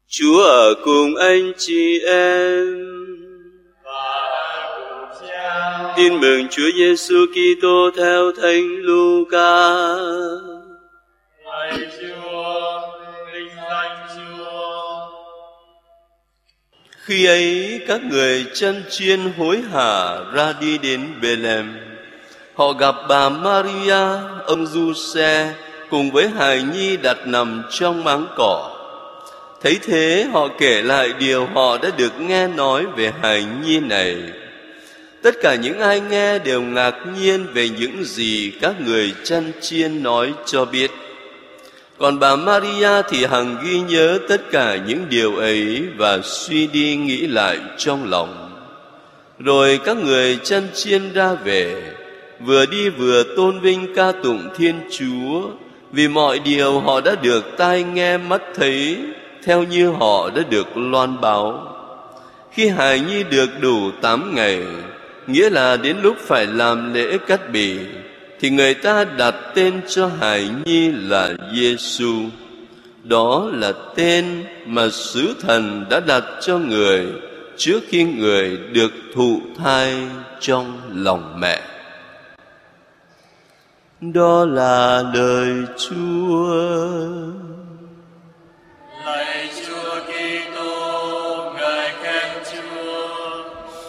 Chúa ở cùng anh chị em. Tin mừng Chúa Giêsu Kitô theo Thánh Luca. Lạy Chúa, vinh danh Chúa. Khi ấy các người chăn chiên hối hả ra đi đến Bethlehem. Họ gặp bà Maria, ông Giuse cùng với hài nhi đặt nằm trong máng cỏ. Thấy thế họ kể lại điều họ đã được nghe nói về hài nhi này. Tất cả những ai nghe đều ngạc nhiên về những gì các người chăn chiên nói cho biết. Còn bà Maria thì hằng ghi nhớ tất cả những điều ấy và suy đi nghĩ lại trong lòng. Rồi các người chăn chiên ra về, vừa đi vừa tôn vinh ca tụng Thiên Chúa, vì mọi điều họ đã được tai nghe mắt thấy, theo như họ đã được loan báo. Khi hài nhi được đủ 8 ngày, nghĩa là đến lúc phải làm lễ cắt bì, thì người ta đặt tên cho hài nhi là Giêsu. Đó là tên mà sứ thần đã đặt cho người trước khi người được thụ thai trong lòng mẹ. Đó là lời Chúa. Lạy Chúa Kitô, ngợi khen Chúa.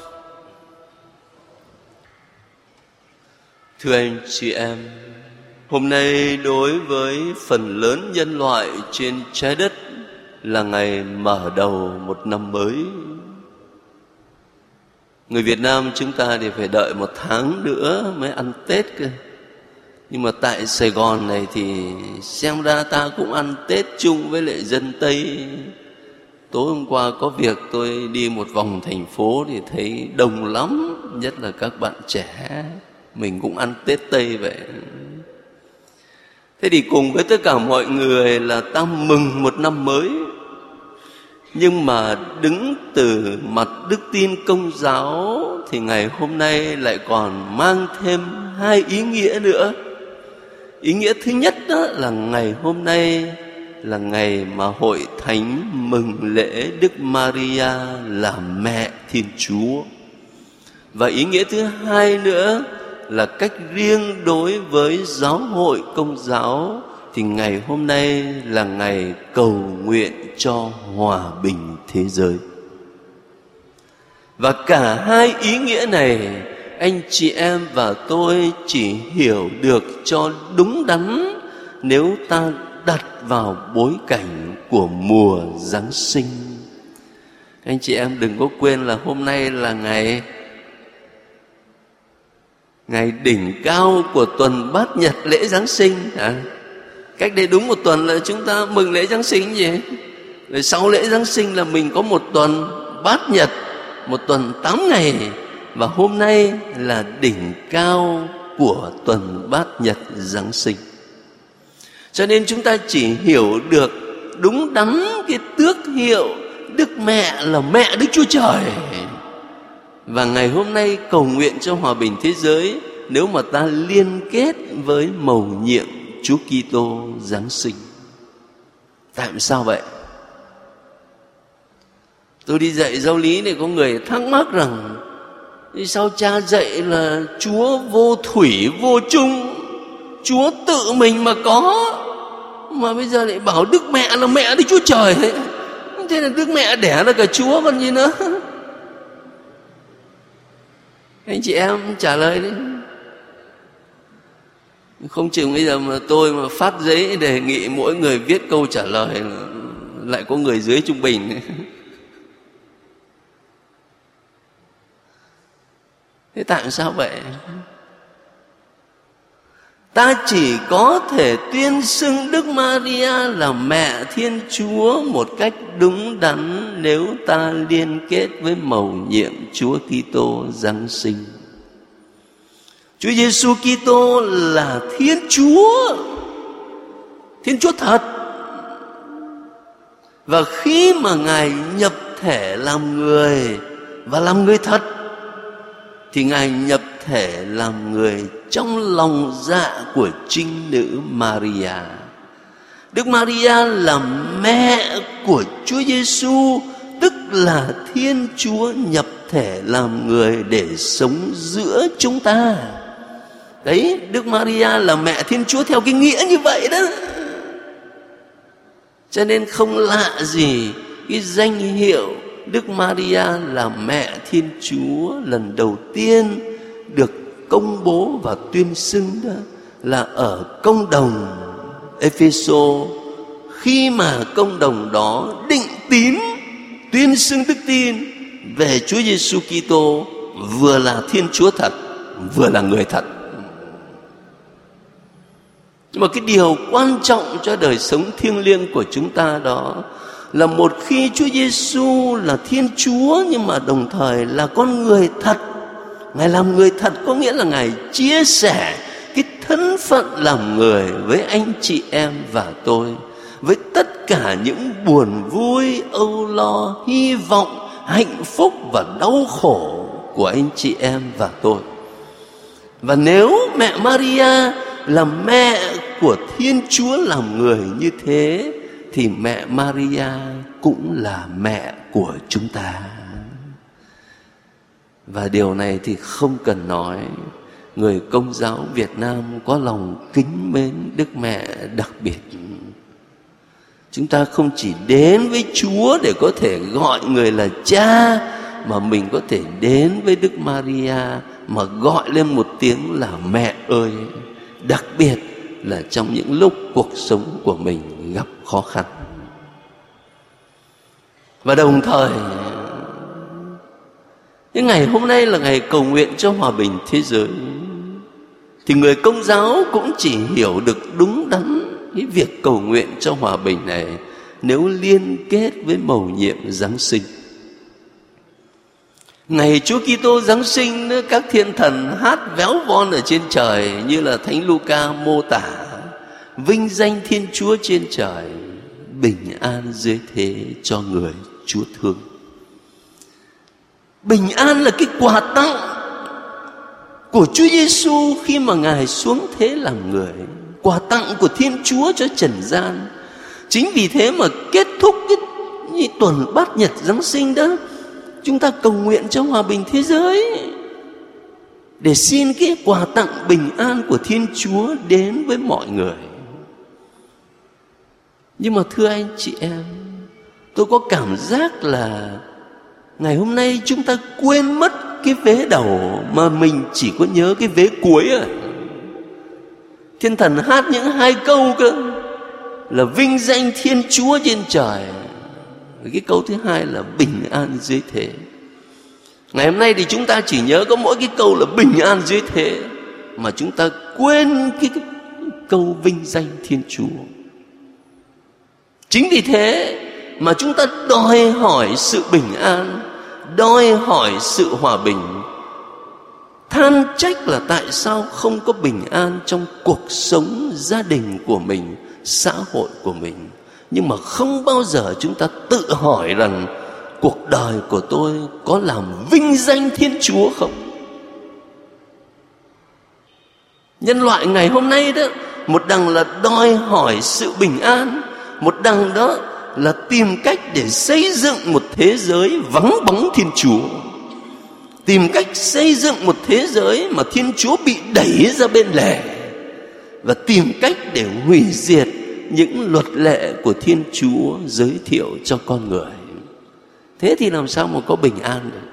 Thưa anh chị em, hôm nay đối với phần lớn nhân loại trên trái đất là ngày mở đầu một năm mới. Người Việt Nam chúng ta thì phải đợi 1 tháng nữa mới ăn Tết cơ. Nhưng mà tại Sài Gòn này thì xem ra ta cũng ăn Tết chung với lại dân Tây. Tối hôm qua có việc tôi đi một vòng thành phố thì thấy đông lắm, nhất là các bạn trẻ. Mình cũng ăn Tết Tây vậy. Thế thì cùng với tất cả mọi người là ta mừng một năm mới. Nhưng mà đứng từ mặt đức tin Công giáo thì ngày hôm nay lại còn mang thêm 2 ý nghĩa nữa. Ý nghĩa thứ nhất đó là ngày hôm nay là ngày mà Hội Thánh mừng lễ Đức Maria là mẹ Thiên Chúa. Và ý nghĩa thứ hai nữa là cách riêng đối với giáo hội Công giáo thì ngày hôm nay là ngày cầu nguyện cho hòa bình thế giới. Và cả 2 ý nghĩa này anh chị em và tôi chỉ hiểu được cho đúng đắn nếu ta đặt vào bối cảnh của mùa Giáng sinh. Anh chị em đừng có quên là hôm nay là ngày đỉnh cao của tuần Bát Nhật lễ Giáng sinh. Cách đây đúng 1 tuần là chúng ta mừng lễ Giáng sinh gì? Rồi sau lễ Giáng sinh là mình có 1 tuần Bát Nhật, 1 tuần 8 ngày. Và hôm nay là đỉnh cao của tuần Bát Nhật Giáng sinh. Cho nên chúng ta chỉ hiểu được đúng đắn cái tước hiệu Đức Mẹ là mẹ Đức Chúa Trời. Và ngày hôm nay cầu nguyện cho hòa bình thế giới nếu mà ta liên kết với mầu nhiệm Chúa Kitô Giáng sinh. Tại sao vậy? Tôi đi dạy giáo lý này có người thắc mắc rằng sao cha dạy là Chúa vô thủy vô chung, Chúa tự mình mà có, mà bây giờ lại bảo Đức Mẹ là mẹ Đức Chúa Trời. Thế là Đức Mẹ đẻ ra cả Chúa còn gì nữa. Anh chị em trả lời đi. Không chừng bây giờ mà tôi mà phát giấy đề nghị mỗi người viết câu trả lời lại có người dưới trung bình. Thế tại sao vậy? Ta chỉ có thể tuyên xưng Đức Maria là mẹ Thiên Chúa một cách đúng đắn nếu ta liên kết với mầu nhiệm Chúa Kitô Giáng sinh. Chúa Giêsu Kitô là Thiên Chúa thật. Và khi mà Ngài nhập thể làm người và làm người thật thì Ngài nhập thể làm người trong lòng dạ của trinh nữ Maria. Đức Maria là mẹ của Chúa Giêsu, tức là Thiên Chúa nhập thể làm người để sống giữa chúng ta. Đấy, Đức Maria là mẹ Thiên Chúa theo cái nghĩa như vậy đó. Cho nên không lạ gì cái danh hiệu Đức Maria là mẹ Thiên Chúa lần đầu tiên được công bố và tuyên xưng đó là ở công đồng Epheso, khi mà công đồng đó định tín tuyên xưng đức tin về Chúa Giêsu Kitô, vừa là Thiên Chúa thật, vừa là người thật. Nhưng mà cái điều quan trọng cho đời sống thiêng liêng của chúng ta đó là một khi Chúa Giêsu là Thiên Chúa nhưng mà đồng thời là con người thật. Ngài làm người thật có nghĩa là Ngài chia sẻ cái thân phận làm người với anh chị em và tôi, với tất cả những buồn vui, âu lo, hy vọng, hạnh phúc và đau khổ của anh chị em và tôi. Và nếu mẹ Maria là mẹ của Thiên Chúa làm người như thế, thì mẹ Maria cũng là mẹ của chúng ta. Và điều này thì không cần nói, người Công giáo Việt Nam có lòng kính mến Đức Mẹ đặc biệt. Chúng ta không chỉ đến với Chúa để có thể gọi người là cha, mà mình có thể đến với Đức Maria mà gọi lên một tiếng là mẹ ơi. Đặc biệt là trong những lúc cuộc sống của mình gặp khó khăn. Và đồng thời, cái ngày hôm nay là ngày cầu nguyện cho hòa bình thế giới, thì người Công giáo cũng chỉ hiểu được đúng đắn cái việc cầu nguyện cho hòa bình này nếu liên kết với mầu nhiệm Giáng sinh. Ngày Chúa Kitô Giáng sinh, các thiên thần hát véo von ở trên trời, như là Thánh Luca mô tả, vinh danh Thiên Chúa trên trời, bình an dưới thế cho người Chúa thương. Bình an là cái quà tặng của Chúa Giêsu khi mà Ngài xuống thế làm người, quà tặng của Thiên Chúa cho trần gian. Chính vì thế mà kết thúc cái tuần bát nhật Giáng sinh đó, chúng ta cầu nguyện cho hòa bình thế giới, để xin cái quà tặng bình an của Thiên Chúa đến với mọi người. Nhưng mà thưa anh chị em, tôi có cảm giác là ngày hôm nay chúng ta quên mất cái vế đầu, mà mình chỉ có nhớ cái vế cuối à. Thiên thần hát những hai câu cơ, là vinh danh Thiên Chúa trên trời, cái câu thứ hai là bình an dưới thế. Ngày hôm nay thì chúng ta chỉ nhớ có mỗi cái câu là bình an dưới thế, mà chúng ta quên cái câu vinh danh Thiên Chúa. Chính vì thế mà chúng ta đòi hỏi sự bình an, đòi hỏi sự hòa bình, than trách là tại sao không có bình an trong cuộc sống gia đình của mình, xã hội của mình. Nhưng mà không bao giờ chúng ta tự hỏi rằng cuộc đời của tôi có làm vinh danh Thiên Chúa không? Nhân loại ngày hôm nay đó, một đằng là đòi hỏi sự bình an, một đằng đó là tìm cách để xây dựng một thế giới vắng bóng Thiên Chúa, tìm cách xây dựng một thế giới mà Thiên Chúa bị đẩy ra bên lề, và tìm cách để hủy diệt những luật lệ của Thiên Chúa giới thiệu cho con người. Thế thì làm sao mà có bình an được?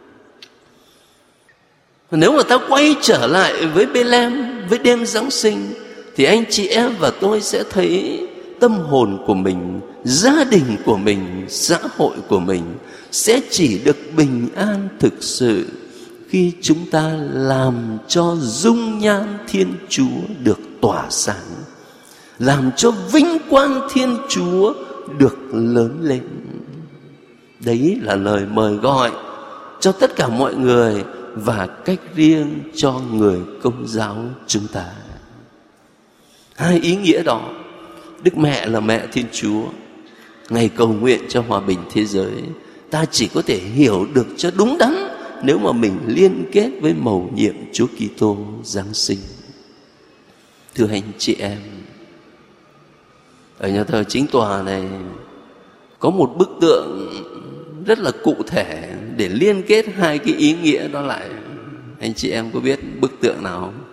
Nếu mà ta quay trở lại với Bethlehem, với đêm Giáng sinh, thì anh chị em và tôi sẽ thấy tâm hồn của mình, gia đình của mình, xã hội của mình sẽ chỉ được bình an thực sự khi chúng ta làm cho dung nhan Thiên Chúa được tỏa sáng, làm cho vinh quang Thiên Chúa được lớn lên. Đấy là lời mời gọi cho tất cả mọi người, và cách riêng cho người Công giáo chúng ta. Hai ý nghĩa đó, Đức Mẹ là mẹ Thiên Chúa, ngày cầu nguyện cho hòa bình thế giới, ta chỉ có thể hiểu được cho đúng đắn nếu mà mình liên kết với mầu nhiệm Chúa Kitô Giáng sinh. Thưa anh chị em, Ở nhà thờ Chính Tòa này có một bức tượng rất là cụ thể để liên kết hai cái ý nghĩa đó lại. Anh chị em có biết bức tượng nào không?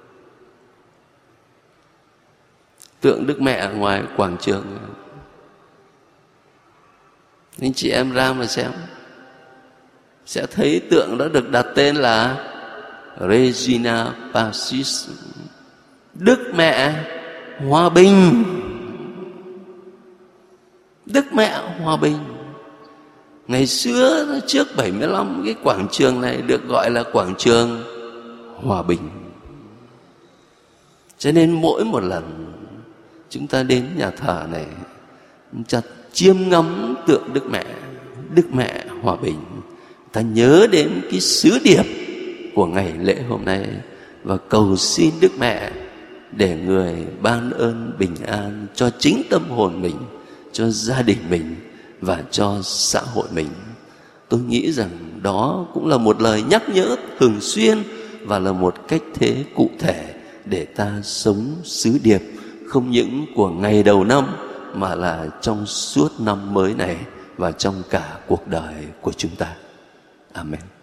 Tượng Đức Mẹ ở ngoài quảng trường. Anh chị em ra mà xem, sẽ thấy tượng đó được đặt tên là Regina Pacis, Đức Mẹ Hòa Bình. Đức Mẹ Hòa Bình. Ngày xưa trước 75 cái quảng trường này được gọi là quảng trường Hòa Bình. Cho nên mỗi một lần chúng ta đến nhà thờ này, chúng ta chiêm ngắm tượng Đức Mẹ Hòa Bình, ta nhớ đến cái sứ điệp của ngày lễ hôm nay và cầu xin Đức Mẹ để người ban ơn bình an cho chính tâm hồn mình, cho gia đình mình và cho xã hội mình. Tôi nghĩ rằng đó cũng là một lời nhắc nhớ thường xuyên và là một cách thế cụ thể để ta sống sứ điệp không những của ngày đầu năm mà là trong suốt năm mới này và trong cả cuộc đời của chúng ta. Amen.